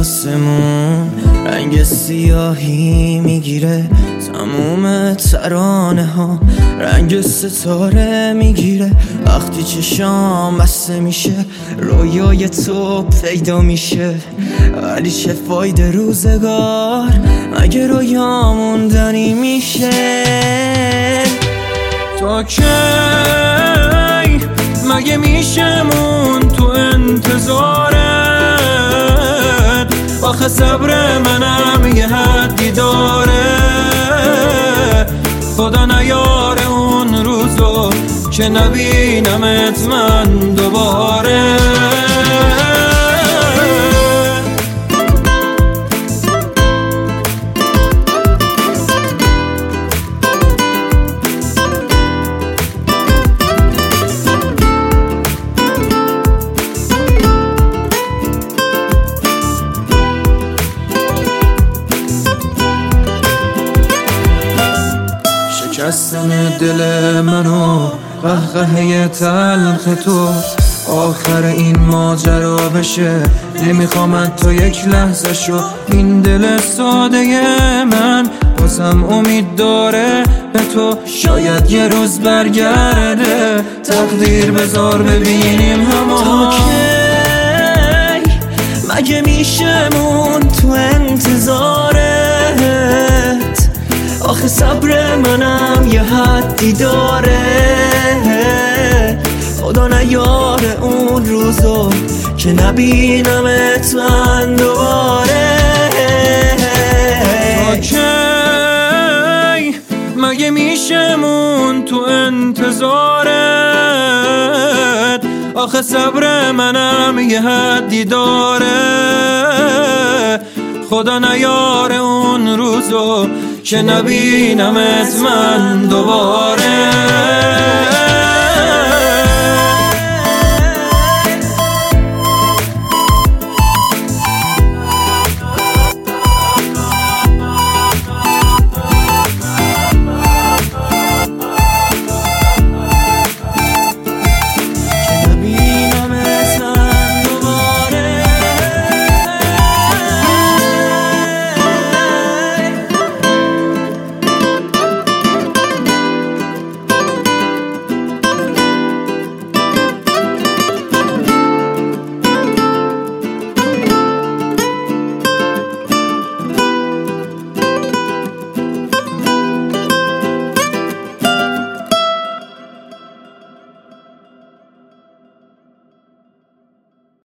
آسمون رنگ سیاهی میگیره، تموم ترانه ها رنگ ستاره میگیره. وقتی چشام بسته میشه رویای تو پیدا میشه، ولی چه فایده روزگار مگه رویا موندنی میشه؟ تا کی مگه میشه مون تو انتظارت؟ آخه صبر منم یه حدی داره، خدا نیاره اون روزو که نبینمت من دوباره. شکستن دل منو قهقهه تلخ تو آخر این ماجرا بشه. نمیخوام تو یک لحظه شو، این دل ساده من بازم امید داره به تو. شاید یه روز برگرده تقدیر، بذار ببینیم همون. تا کی مگه میشه مون تو انتظارت؟ آخه صبر منم یه حدی داره، خدا نیاره اون روزو که نبینمت من دوباره. تا کی مگه میشه مون تو انتظارت؟ آخه صبر منم یه حدی داره، خدا نیاره اون روزو که نبینمت من دوباره.